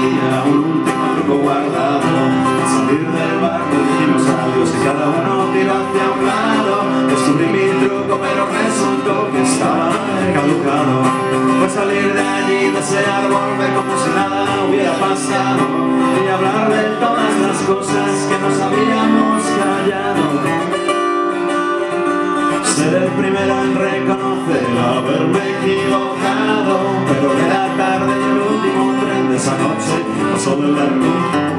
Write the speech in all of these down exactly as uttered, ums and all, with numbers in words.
había un último truco guardado. Al salir del bar dijimos adiós y cada uno tiró hacia un lado. Descubrí mi truco pero resultó que estaba caducado. Fue salir de allí, desear volver como si nada hubiera pasado y hablar de todas las cosas que nos habíamos callado. Ser el primero en reconocer haberme equivocado, pero era tarde y el último tren de esa noche pasó de largo.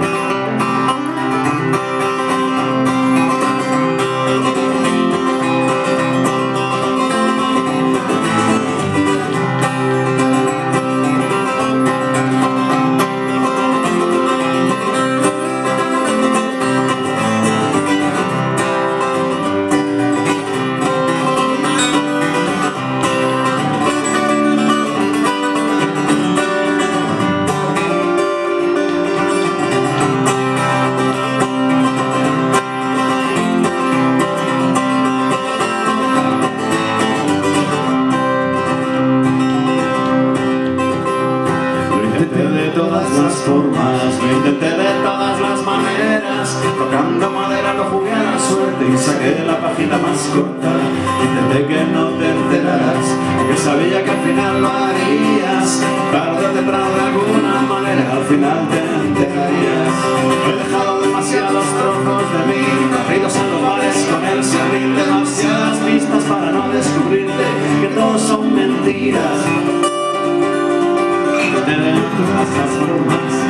De todas las formas, lo intenté de todas las maneras, tocando madera lo jugué a la suerte y saqué la pajita más corta. Intenté que no te enteraras, porque sabía que al final lo harías, tarde o temprano de alguna manera al final te enterarías. He dejado demasiados trozos de mí, barridos en los bares con el serrín, demasiadas pistas para no descubrirte que todos son mentiras. De todas las formas